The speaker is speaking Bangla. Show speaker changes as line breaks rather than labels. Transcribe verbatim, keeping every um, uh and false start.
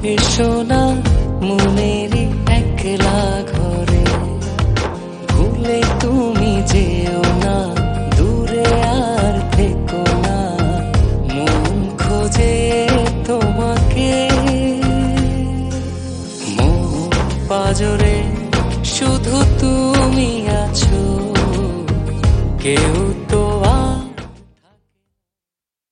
এসো না মনেরই একলা ঘরে, ভুলে তুমি যেও না, দূরে আর থেকো না, মন খোঁজে তোমাকে। মন পাজরে শুধু তুমি আছো, কেউ